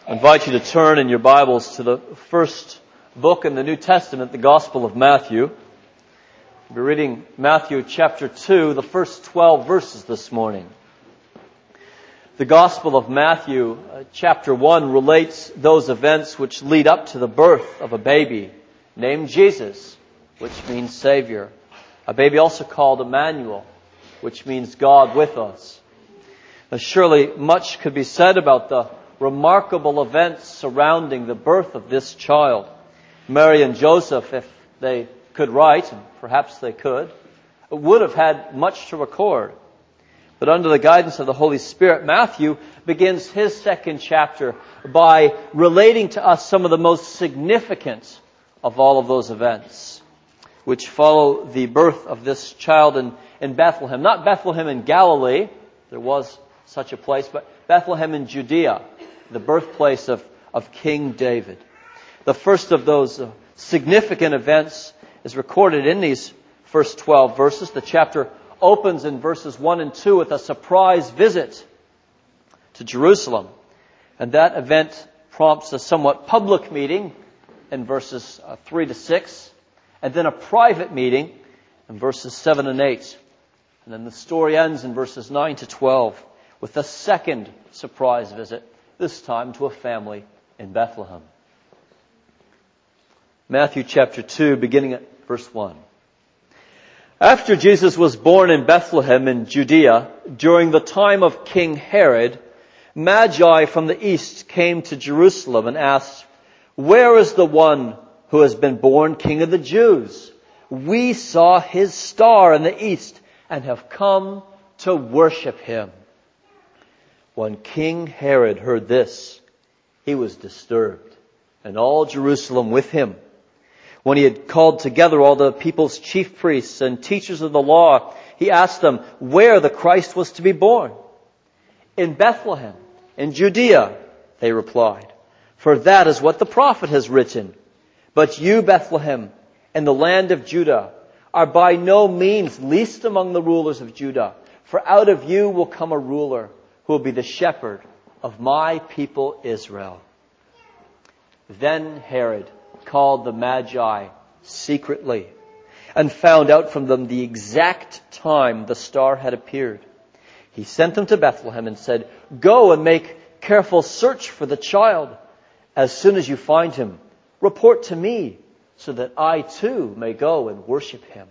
I invite you to turn in your Bibles to the first book in the New Testament, the Gospel of Matthew. We'll be reading Matthew chapter 2, the first 12 verses this morning. The Gospel of Matthew, chapter 1, relates those events which lead up to the birth of a baby named Jesus, which means Savior. A baby also called Emmanuel, which means God with us. Now, surely much could be said about the remarkable events surrounding the birth of this child. Mary and Joseph, if they could write, and perhaps they could, would have had much to record. But under the guidance of the Holy Spirit, Matthew begins his second chapter by relating to us some of the most significant of all of those events, which follow the birth of this child in Bethlehem. Not Bethlehem in Galilee, there was such a place, but Bethlehem in Judea, the birthplace of King David. The first of those significant events is recorded in these first 12 verses. The chapter opens in verses 1 and 2 with a surprise visit to Jerusalem. And that event prompts a somewhat public meeting in verses 3 to 6, and then a private meeting in verses 7 and 8. And then the story ends in verses 9 to 12 with a second surprise visit, this time to a family in Bethlehem. Matthew chapter 2, beginning at verse 1. After Jesus was born in Bethlehem in Judea, during the time of King Herod, Magi from the east came to Jerusalem and asked, "Where is the one who has been born King of the Jews? We saw his star in the east and have come to worship him." When King Herod heard this, he was disturbed, and all Jerusalem with him. When he had called together all the people's chief priests and teachers of the law, he asked them where the Christ was to be born. "In Bethlehem, in Judea," they replied, "for that is what the prophet has written. But you, Bethlehem, in the land of Judah, are by no means least among the rulers of Judah, for out of you will come a ruler who will be the shepherd of my people Israel." Then Herod called the Magi secretly and found out from them the exact time the star had appeared. He sent them to Bethlehem and said, "Go and make careful search for the child. As soon as you find him, report to me so that I too may go and worship him."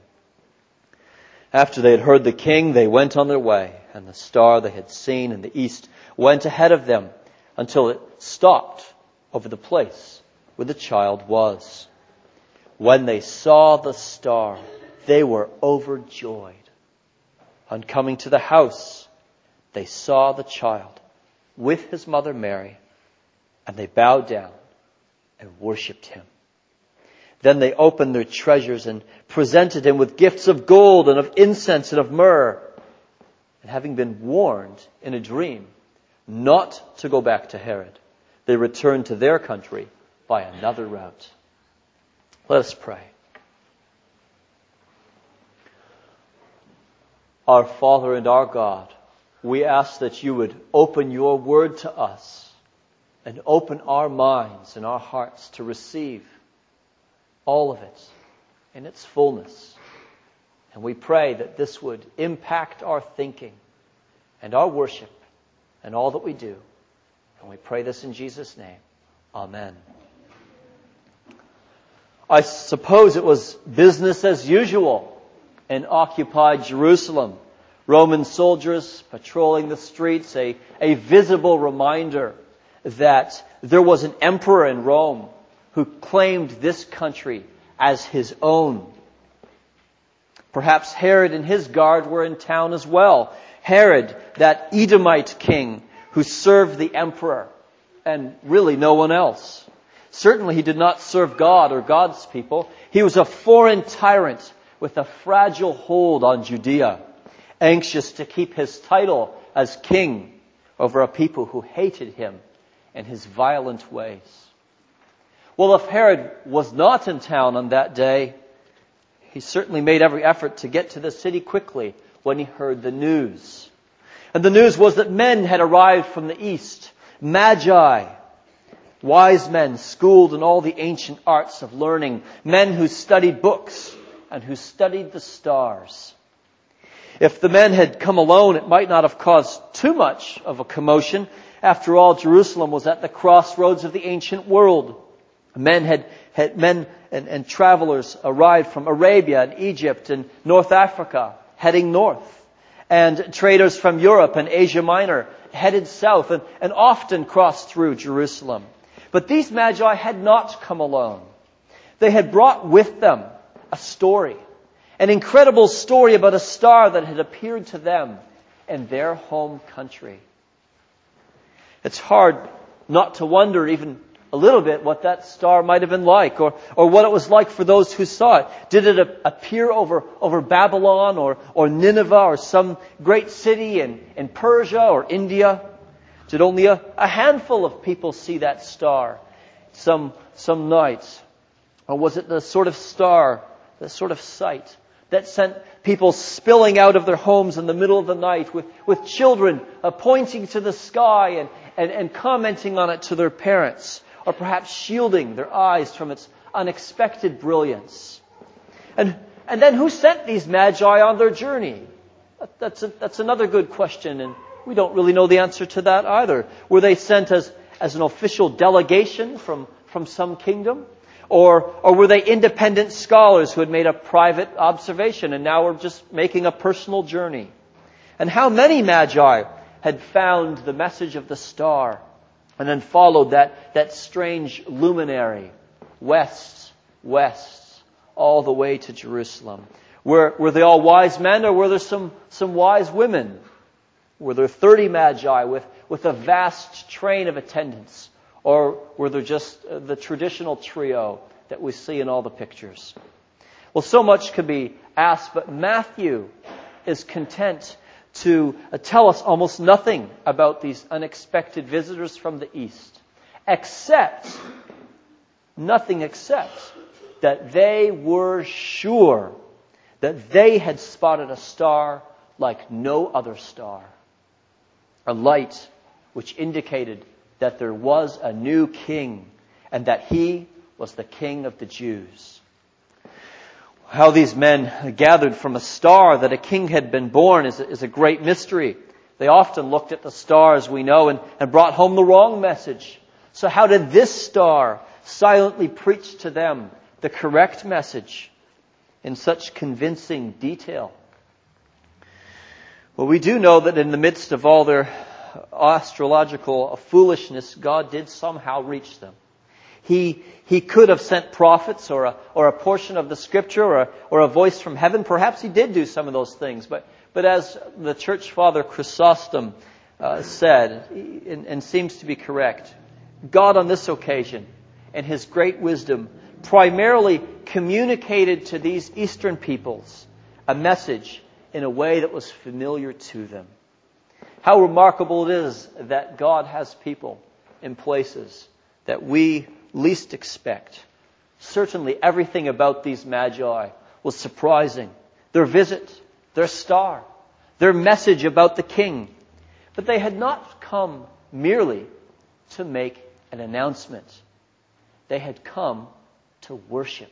After they had heard the king, they went on their way, and the star they had seen in the east went ahead of them until it stopped over the place where the child was. When they saw the star, they were overjoyed. On coming to the house, they saw the child with his mother Mary, and they bowed down and worshipped him. Then they opened their treasures and presented him with gifts of gold and of incense and of myrrh. And having been warned in a dream not to go back to Herod, they returned to their country by another route. Let us pray. Our Father and our God, we ask that you would open your word to us and open our minds and our hearts to receive all of it in its fullness. And we pray that this would impact our thinking and our worship and all that we do. And we pray this in Jesus' name. Amen. I suppose it was business as usual in occupied Jerusalem. Roman soldiers patrolling the streets, a visible reminder that there was an emperor in Rome who claimed this country as his own. Perhaps Herod and his guard were in town as well. Herod, that Edomite king who served the emperor and really no one else. Certainly he did not serve God or God's people. He was a foreign tyrant with a fragile hold on Judea, anxious to keep his title as king over a people who hated him and his violent ways. Well, if Herod was not in town on that day, he certainly made every effort to get to the city quickly when he heard the news. And the news was that men had arrived from the east, Magi, Wise men schooled in all the ancient arts of learning. Men who studied books and who studied the stars. If the men had come alone, it might not have caused too much of a commotion. After all, Jerusalem was at the crossroads of the ancient world. Men and travelers arrived from Arabia and Egypt and North Africa, heading north. And traders from Europe and Asia Minor headed south and often crossed through Jerusalem. But these magi had not come alone. They had brought with them a story, an incredible story about a star that had appeared to them in their home country. It's hard not to wonder even a little bit what that star might have been like, or what it was like for those who saw it. Did it appear over Babylon or Nineveh or some great city in Persia or India? Did only a handful of people see that star some nights? Or was it the sort of star, the sort of sight that sent people spilling out of their homes in the middle of the night with children pointing to the sky and commenting on it to their parents, or perhaps shielding their eyes from its unexpected brilliance? And then who sent these magi on their journey? That's another good question, and we don't really know the answer to that either. Were they sent as an official delegation from some kingdom? Or were they independent scholars who had made a private observation and now were just making a personal journey? And how many magi had found the message of the star and then followed that strange luminary west, all the way to Jerusalem? Were they all wise men, or were there some wise women? Were there 30 magi with a vast train of attendants? Or were there just the traditional trio that we see in all the pictures? Well, so much could be asked, but Matthew is content to tell us almost nothing about these unexpected visitors from the east, nothing except that they were sure that they had spotted a star like no other star, a light which indicated that there was a new king and that he was the King of the Jews. How these men gathered from a star that a king had been born is a great mystery. They often looked at the stars, we know, and brought home the wrong message. So how did this star silently preach to them the correct message in such convincing detail? Well, we do know that in the midst of all their astrological foolishness, God did somehow reach them. He could have sent prophets or a portion of the Scripture or a voice from heaven. Perhaps He did do some of those things. But as the church father Chrysostom said, and seems to be correct, God on this occasion, in His great wisdom, primarily communicated to these Eastern peoples a message in a way that was familiar to them. How remarkable it is that God has people in places that we least expect. Certainly everything about these magi was surprising. Their visit, their star, their message about the king. But they had not come merely to make an announcement. They had come to worship.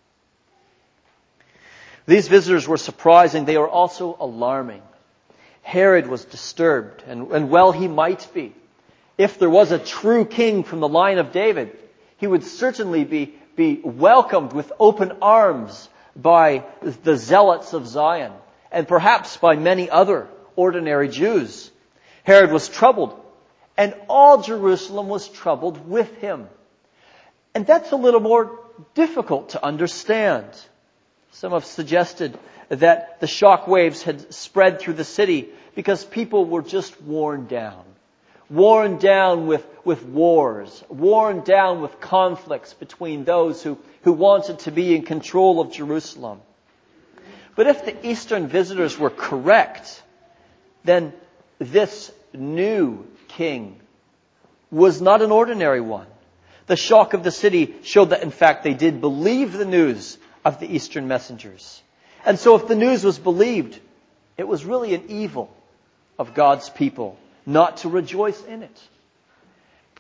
These visitors were surprising. They were also alarming. Herod was disturbed, and well he might be. If there was a true king from the line of David, he would certainly be welcomed with open arms by the zealots of Zion, and perhaps by many other ordinary Jews. Herod was troubled, and all Jerusalem was troubled with him. And that's a little more difficult to understand. Some have suggested that the shock waves had spread through the city because people were just worn down. Worn down with wars. Worn down with conflicts between those who wanted to be in control of Jerusalem. But if the Eastern visitors were correct, then this new king was not an ordinary one. The shock of the city showed that, in fact, they did believe the news of the Eastern messengers. And so if the news was believed, it was really an evil of God's people not to rejoice in it.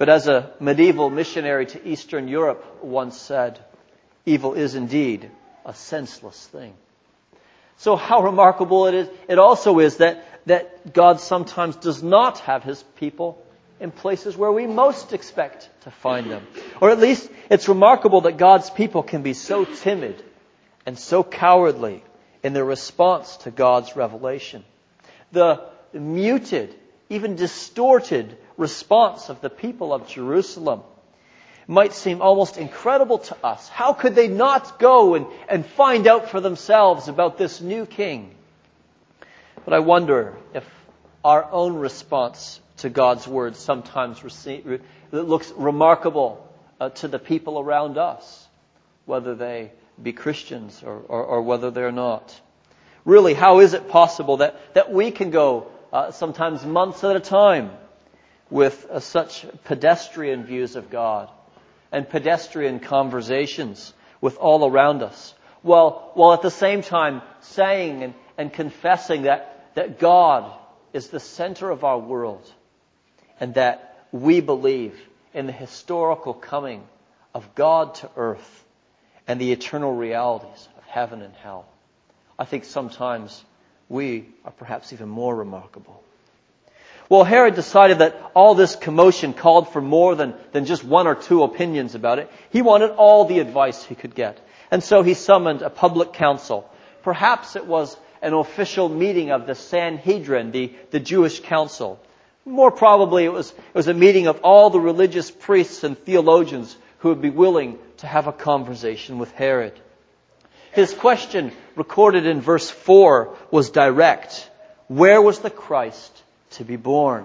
But as a medieval missionary to Eastern Europe once said, evil is indeed a senseless thing. So how remarkable it is. It also is that God sometimes does not have His people in places where we most expect to find them. Or at least it's remarkable that God's people can be so timid and so cowardly in their response to God's revelation. The muted, even distorted response of the people of Jerusalem might seem almost incredible to us. How could they not go and find out for themselves about this new king? But I wonder if our own response to God's word sometimes looks remarkable to the people around us, whether they be Christians or whether they're not. Really, how is it possible that we can go sometimes months at a time with such pedestrian views of God and pedestrian conversations with all around us, while at the same time saying and confessing that God is the center of our world and that we believe in the historical coming of God to earth and the eternal realities of heaven and hell? I think sometimes we are perhaps even more remarkable. Well, Herod decided that all this commotion called for more than just one or two opinions about it. He wanted all the advice he could get. And so he summoned a public council. Perhaps it was an official meeting of the Sanhedrin, the Jewish council. More probably it was a meeting of all the religious priests and theologians who would be willing to have a conversation with Herod. His question, recorded in verse 4, was direct. Where was the Christ to be born?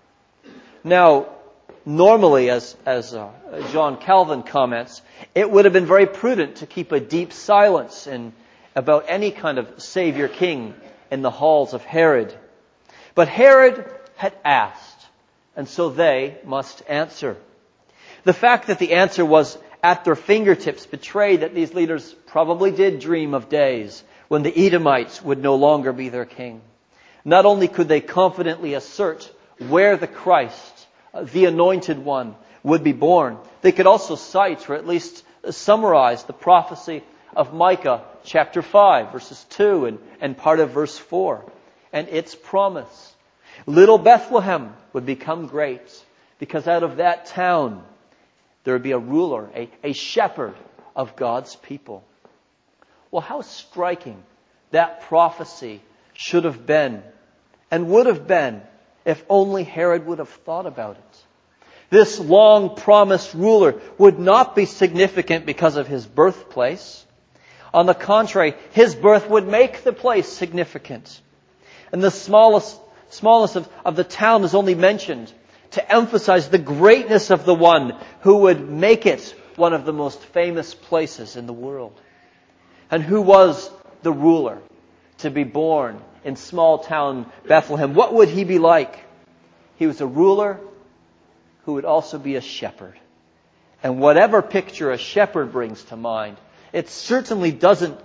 Now, normally, as John Calvin comments, it would have been very prudent to keep a deep silence about any kind of Savior King in the halls of Herod. But Herod had asked, and so they must answer. The fact that the answer was at their fingertips betrayed that these leaders probably did dream of days when the Edomites would no longer be their king. Not only could they confidently assert where the Christ, the Anointed One, would be born, they could also cite or at least summarize the prophecy of Micah chapter 5, verses 2 and part of verse 4, and its promise. Little Bethlehem would become great because out of that town there would be a ruler, a shepherd of God's people. Well, how striking that prophecy should have been and would have been if only Herod would have thought about it. This long-promised ruler would not be significant because of his birthplace. On the contrary, his birth would make the place significant. And the smallest of the town is only mentioned to emphasize the greatness of the one who would make it one of the most famous places in the world. And who was the ruler to be born in small town Bethlehem? What would he be like? He was a ruler who would also be a shepherd. And whatever picture a shepherd brings to mind, it certainly doesn't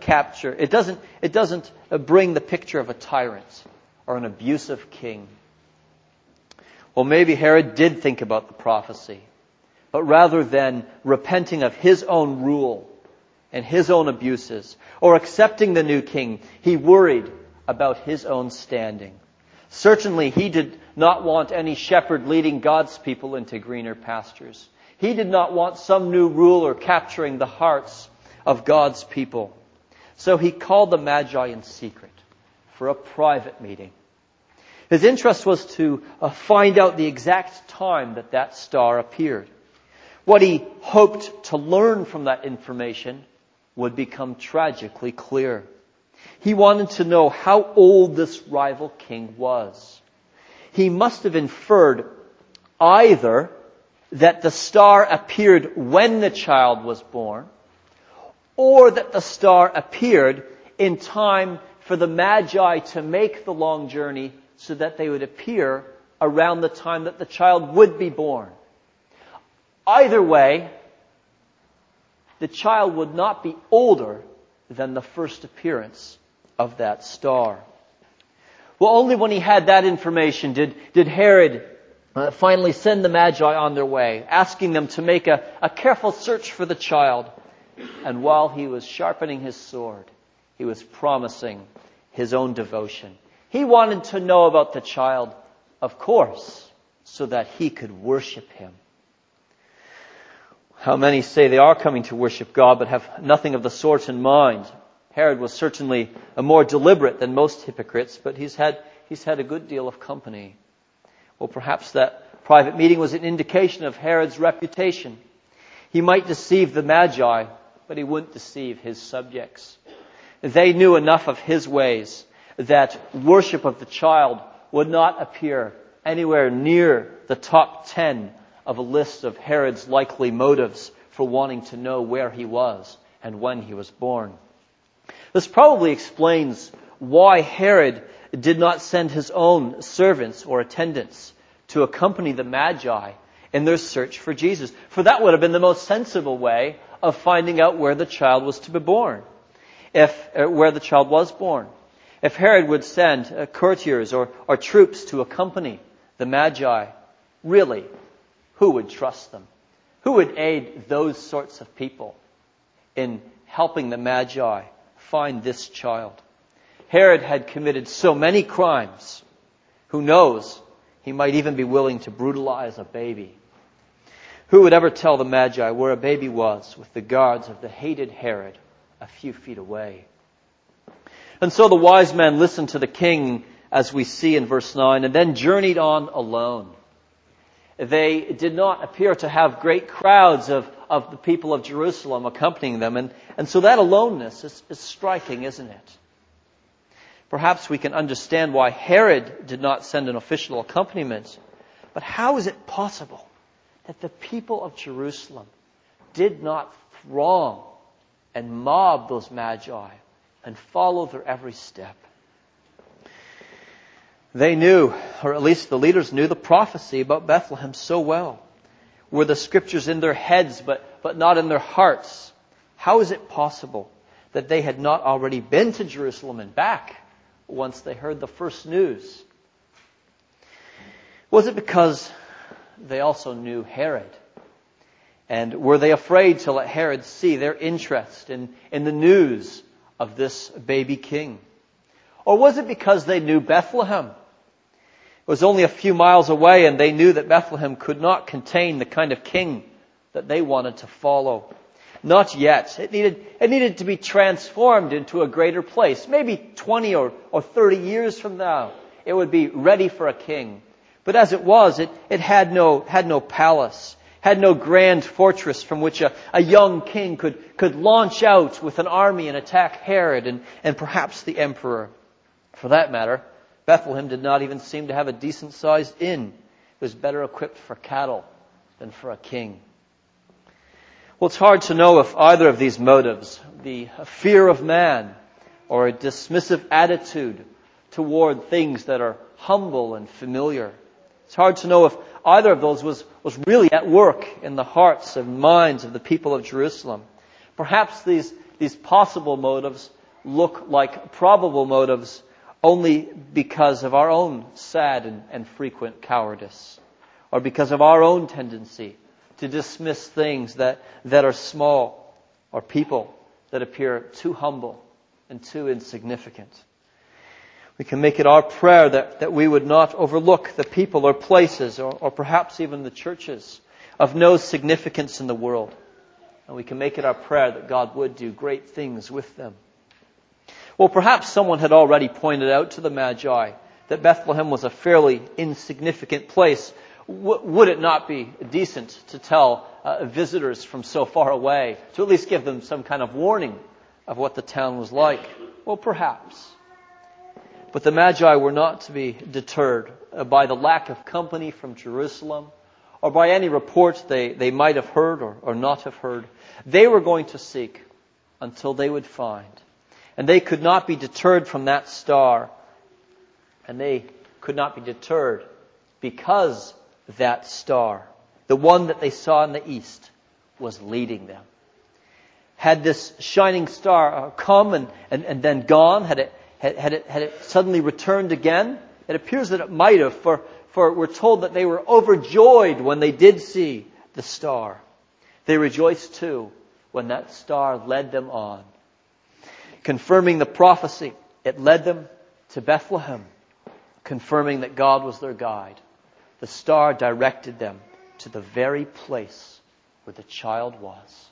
bring the picture of a tyrant or an abusive king. Well, maybe Herod did think about the prophecy, but rather than repenting of his own rule and his own abuses, or accepting the new king, he worried about his own standing. Certainly, he did not want any shepherd leading God's people into greener pastures. He did not want some new ruler capturing the hearts of God's people. So he called the Magi in secret for a private meeting. His interest was to find out the exact time that star appeared. What he hoped to learn from that information would become tragically clear. He wanted to know how old this rival king was. He must have inferred either that the star appeared when the child was born, or that the star appeared in time for the Magi to make the long journey so that they would appear around the time that the child would be born. Either way, the child would not be older than the first appearance of that star. Well, only when he had that information did Herod finally send the Magi on their way, asking them to make a careful search for the child. And while he was sharpening his sword, he was promising his own devotion. He wanted to know about the child, of course, so that he could worship him. How many say they are coming to worship God but have nothing of the sort in mind? Herod was certainly more deliberate than most hypocrites, but he's had a good deal of company. Well, perhaps that private meeting was an indication of Herod's reputation. He might deceive the Magi, but he wouldn't deceive his subjects. They knew enough of his ways that worship of the child would not appear anywhere near the top 10 of a list of Herod's likely motives for wanting to know where he was and when he was born. This probably explains why Herod did not send his own servants or attendants to accompany the Magi in their search for Jesus. For that would have been the most sensible way of finding out where the child was to be born. Where the child was born. If Herod would send courtiers or troops to accompany the Magi, really, who would trust them? Who would aid those sorts of people in helping the Magi find this child? Herod had committed so many crimes. Who knows? He might even be willing to brutalize a baby. Who would ever tell the Magi where a baby was with the guards of the hated Herod a few feet away? And so the wise men listened to the king, as we see in verse 9, and then journeyed on alone. They did not appear to have great crowds of the people of Jerusalem accompanying them. And so that aloneness is striking, isn't it? Perhaps we can understand why Herod did not send an official accompaniment. But how is it possible that the people of Jerusalem did not throng and mob those Magi and follow their every step? They knew, or at least the leaders knew, the prophecy about Bethlehem so well. Were the scriptures in their heads but not in their hearts? How is it possible that they had not already been to Jerusalem and back once they heard the first news? Was it because they also knew Herod? And were they afraid to let Herod see their interest in the news of this baby king? Or was it because they knew Bethlehem? It was only a few miles away, and they knew that Bethlehem could not contain the kind of king that they wanted to follow. Not yet. It needed to be transformed into a greater place. Maybe 20 or 30 years from now, it would be ready for a king. But as it was, it had no palace, had no grand fortress from which a young king could launch out with an army and attack Herod and perhaps the emperor. For that matter, Bethlehem did not even seem to have a decent-sized inn. It was better equipped for cattle than for a king. Well, it's hard to know if either of these motives, the fear of man or a dismissive attitude toward things that are humble and familiar, it's hard to know if either of those was really at work in the hearts and minds of the people of Jerusalem. Perhaps these possible motives look like probable motives only because of our own sad and frequent cowardice, or because of our own tendency to dismiss things that are small, or people that appear too humble and too insignificant. We can make it our prayer that we would not overlook the people or places or perhaps even the churches of no significance in the world. And we can make it our prayer that God would do great things with them. Well, perhaps someone had already pointed out to the Magi that Bethlehem was a fairly insignificant place. Would it not be decent to tell visitors from so far away, to at least give them some kind of warning of what the town was like? Well, perhaps. But the Magi were not to be deterred by the lack of company from Jerusalem or by any reports they might have heard or not have heard. They were going to seek until they would find. And they could not be deterred from that star. And they could not be deterred because that star, the one that they saw in the east, was leading them. Had this shining star come and then gone? Had it suddenly returned again? It appears that it might have, for For we're told that they were overjoyed when they did see the star. They rejoiced too when that star led them on. Confirming the prophecy, it led them to Bethlehem, confirming that God was their guide. The star directed them to the very place where the child was.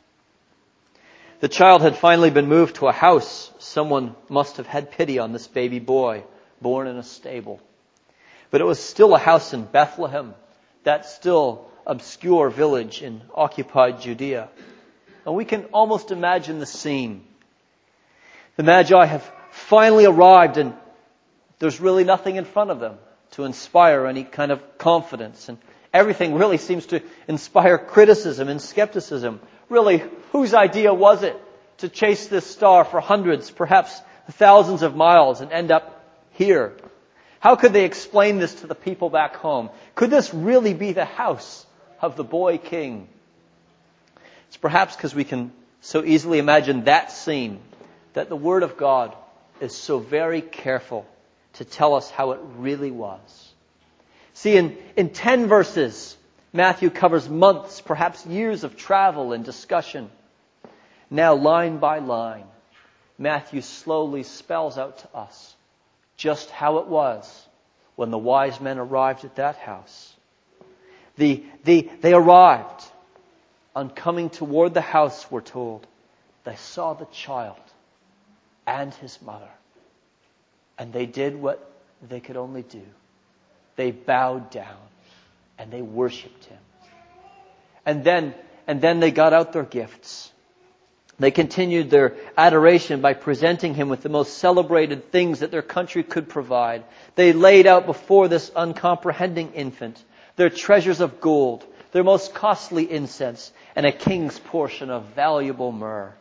The child had finally been moved to a house. Someone must have had pity on this baby boy, born in a stable. But it was still a house in Bethlehem, that still obscure village in occupied Judea. And we can almost imagine the scene. The Magi have finally arrived, and there's really nothing in front of them to inspire any kind of confidence. And everything really seems to inspire criticism and skepticism. Really, whose idea was it to chase this star for hundreds, perhaps thousands of miles and end up here? How could they explain this to the people back home? Could this really be the house of the boy king? It's perhaps because we can so easily imagine that scene that the Word of God is so very careful to tell us how it really was. See, in 10 verses, Matthew covers months, perhaps years of travel and discussion. Now, line by line, Matthew slowly spells out to us just how it was when the wise men arrived at that house. They arrived. On coming toward the house, we're told, they saw the child and his mother. And they did what they could only do. They bowed down and they worshipped him. And then they got out their gifts. They continued their adoration by presenting him with the most celebrated things that their country could provide. They laid out before this uncomprehending infant their treasures of gold, their most costly incense, and a king's portion of valuable myrrh.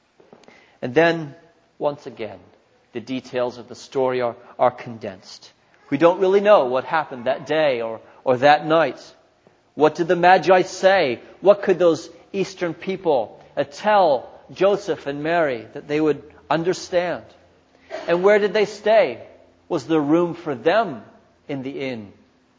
And then, once again, the details of the story are condensed. We don't really know what happened that day or that night. What did the Magi say? What could those Eastern people tell Joseph and Mary that they would understand? And where did they stay? Was there room for them in the inn?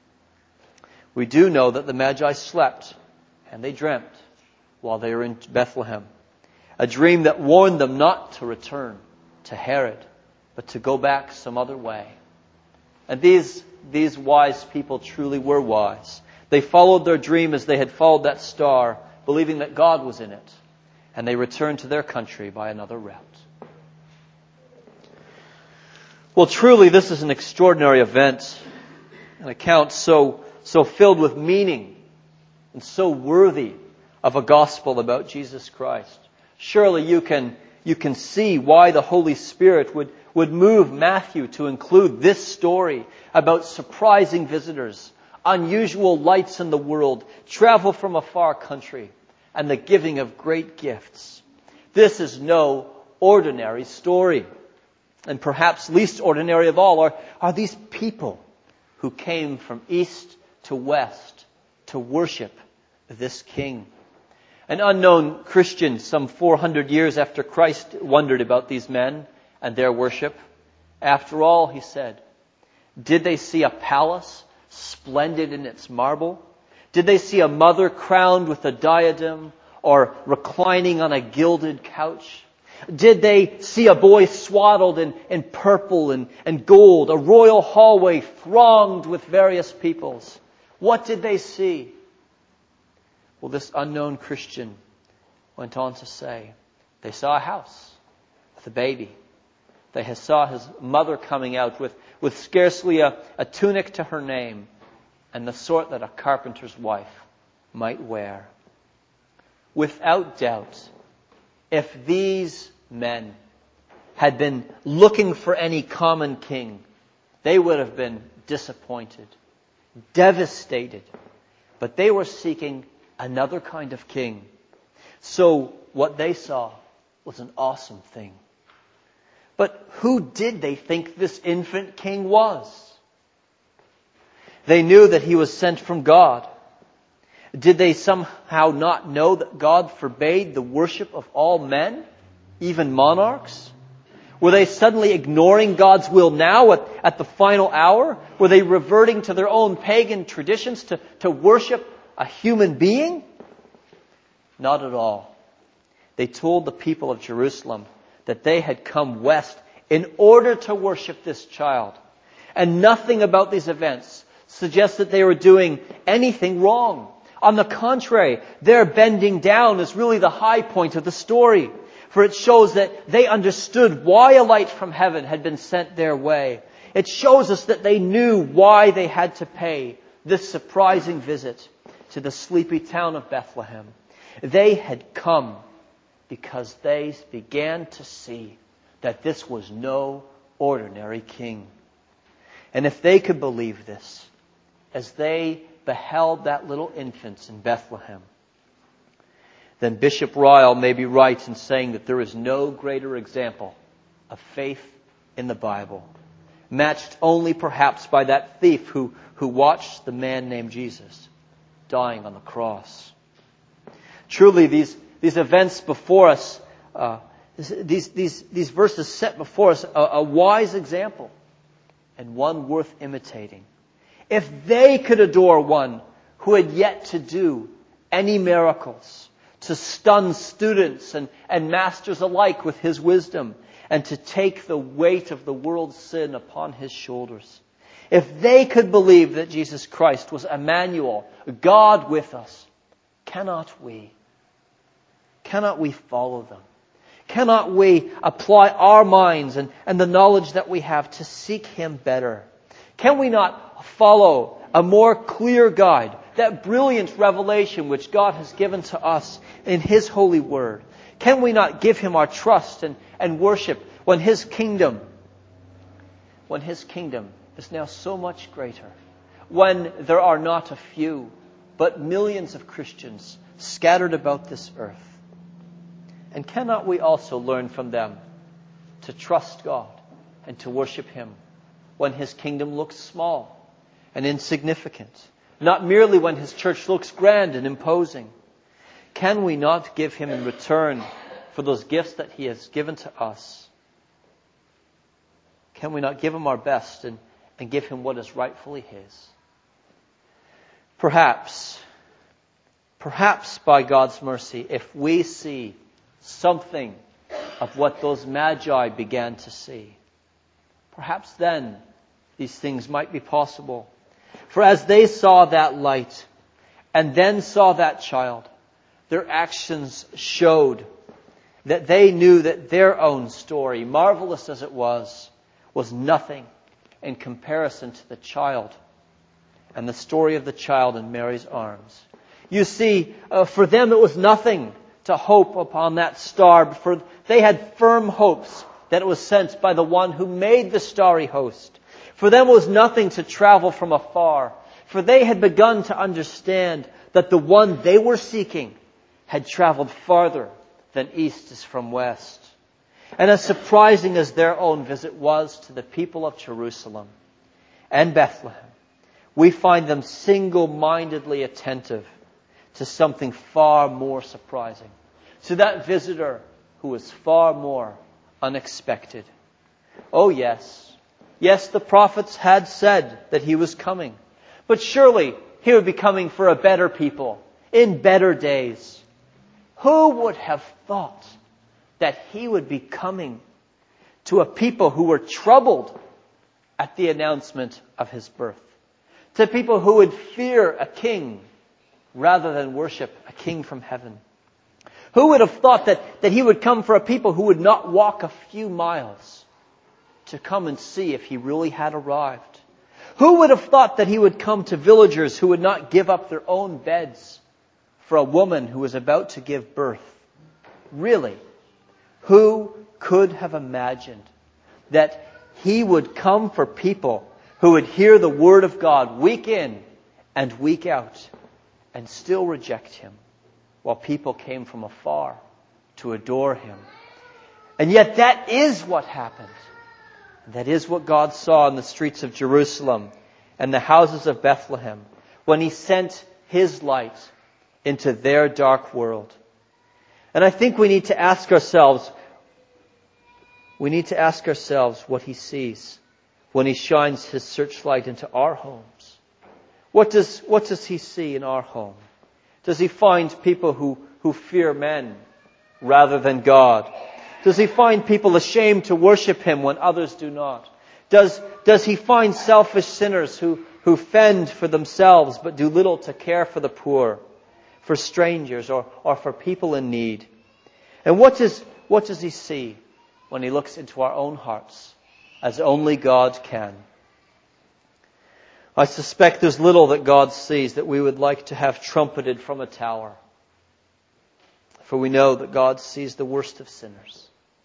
We do know that the Magi slept and they dreamt while they were in Bethlehem. A dream that warned them not to return to Herod, but to go back some other way. And these wise people truly were wise. They followed their dream as they had followed that star, believing that God was in it. And they returned to their country by another route. Well, truly, this is an extraordinary event, an account so filled with meaning and so worthy of a gospel about Jesus Christ. Surely you can see why the Holy Spirit would move Matthew to include this story about surprising visitors, unusual lights in the world, travel from a far country, and the giving of great gifts. This is no ordinary story. And perhaps least ordinary of all are these people who came from east to west to worship this king. An unknown Christian some 400 years after Christ wondered about these men and their worship. After all, he said, did they see a palace splendid in its marble? Did they see a mother crowned with a diadem or reclining on a gilded couch? Did they see a boy swaddled in purple and gold, a royal hallway thronged with various peoples? What did they see? Well, this unknown Christian went on to say, they saw a house with a baby. They saw his mother coming out with scarcely a tunic to her name, and the sort that a carpenter's wife might wear. Without doubt, if these men had been looking for any common king, they would have been disappointed, devastated. But they were seeking another kind of king. So what they saw was an awesome thing. But who did they think this infant king was? They knew that he was sent from God. Did they somehow not know that God forbade the worship of all men, even monarchs? Were they suddenly ignoring God's will now at the final hour? Were they reverting to their own pagan traditions to worship a human being? Not at all. They told the people of Jerusalem that they had come west in order to worship this child. And nothing about these events suggests that they were doing anything wrong. On the contrary, their bending down is really the high point of the story. For it shows that they understood why a light from heaven had been sent their way. It shows us that they knew why they had to pay this surprising visit to the sleepy town of Bethlehem. They had come because they began to see that this was no ordinary king. And if they could believe this, as they beheld that little infant in Bethlehem, then Bishop Ryle may be right in saying that there is no greater example of faith in the Bible, matched only perhaps by that thief who watched the man named Jesus dying on the cross. Truly, these events before us, these verses set before us a wise example and one worth imitating. If they could adore one who had yet to do any miracles, to stun students and masters alike with his wisdom, and to take the weight of the world's sin upon his shoulders. If they could believe that Jesus Christ was Emmanuel, God with us, cannot we? Cannot we follow them? Cannot we apply our minds and the knowledge that we have to seek Him better? Can we not follow a more clear guide, that brilliant revelation which God has given to us in His holy word? Can we not give Him our trust and worship when His kingdom is now so much greater, when there are not a few, but millions of Christians scattered about this earth? And cannot we also learn from them to trust God and to worship Him when His kingdom looks small and insignificant, not merely when His church looks grand and imposing? Can we not give Him in return for those gifts that He has given to us? Can we not give Him our best and give Him what is rightfully His? Perhaps by God's mercy, if we see something of what those magi began to see, perhaps then these things might be possible. For as they saw that light and then saw that child, their actions showed that they knew that their own story, marvelous as it was nothing in comparison to the child and the story of the child in Mary's arms. You see, for them it was nothing to hope upon that star, for they had firm hopes that it was sent by the one who made the starry host. For them it was nothing to travel from afar, for they had begun to understand that the one they were seeking had traveled farther than east is from west. And as surprising as their own visit was to the people of Jerusalem and Bethlehem, we find them single-mindedly attentive to something far more surprising, to that visitor who was far more unexpected. Oh yes, the prophets had said that He was coming, but surely He would be coming for a better people, in better days. Who would have thought that He would be coming to a people who were troubled at the announcement of His birth, to people who would fear a king rather than worship a king from heaven? Who would have thought that He would come for a people who would not walk a few miles to come and see if He really had arrived? Who would have thought that He would come to villagers who would not give up their own beds for a woman who was about to give birth? Really, who could have imagined that He would come for people who would hear the Word of God week in and week out and still reject Him, while people came from afar to adore Him? And yet that is what happened. That is what God saw in the streets of Jerusalem and the houses of Bethlehem when He sent His light into their dark world. And I think we need to ask ourselves, we need to ask ourselves what He sees when He shines His searchlight into our homes. What does He see in our home? Does He find people who fear men rather than God? Does He find people ashamed to worship Him when others do not? Does He find selfish sinners who fend for themselves but do little to care for the poor, for strangers, or for people in need? And what does He see when He looks into our own hearts, as only God can? I suspect there's little that God sees that we would like to have trumpeted from a tower. For we know that God sees the worst of sinners.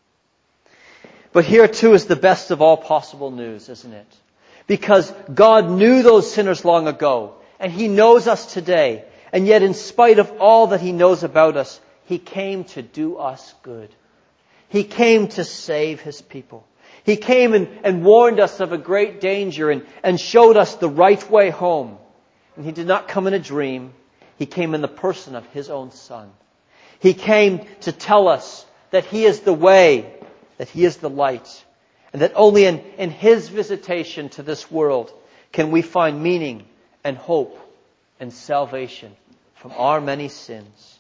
But here too is the best of all possible news, isn't it? Because God knew those sinners long ago, and He knows us today. And yet in spite of all that He knows about us, He came to do us good. He came to save His people. He came and warned us of a great danger and showed us the right way home. And He did not come in a dream. He came in the person of His own Son. He came to tell us that He is the way, that He is the light, and that only in His visitation to this world can we find meaning and hope and salvation from our many sins.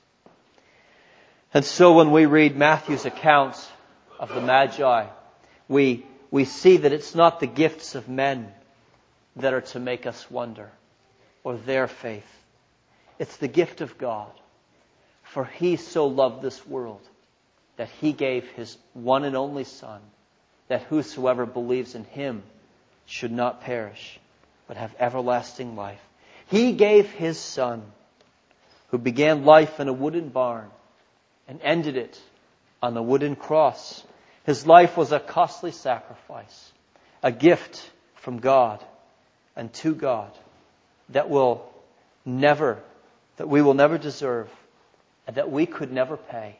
And so when we read Matthew's account of the Magi, we see that it's not the gifts of men that are to make us wonder, or their faith. It's the gift of God. For He so loved this world that He gave His one and only Son, that whosoever believes in Him should not perish, but have everlasting life. He gave His Son, who began life in a wooden barn and ended it on a wooden cross. His life was a costly sacrifice, a gift from God and to God that we will never deserve and that we could never pay.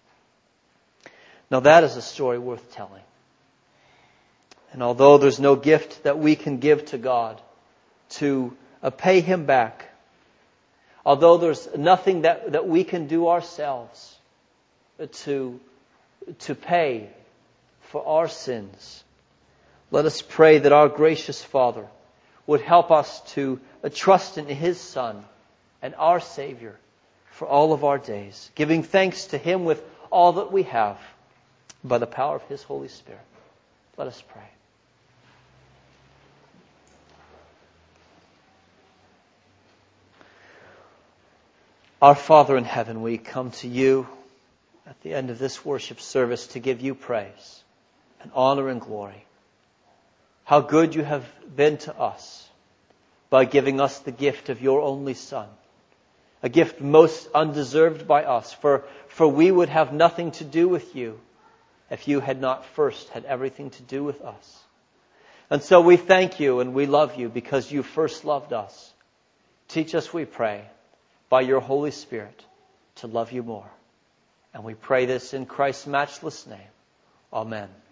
Now that is a story worth telling. And although there's no gift that we can give to God to pay Him back, although there's nothing that we can do ourselves to pay for our sins, let us pray that our gracious Father would help us to trust in His Son and our Savior for all of our days, giving thanks to Him with all that we have by the power of His Holy Spirit. Let us pray. Our Father in heaven, we come to You at the end of this worship service to give You praise and honor and glory. How good You have been to us by giving us the gift of Your only Son, a gift most undeserved by us, for we would have nothing to do with You if You had not first had everything to do with us. And so we thank You and we love You because You first loved us. Teach us, we pray, by Your Holy Spirit to love You more. And we pray this in Christ's matchless name. Amen.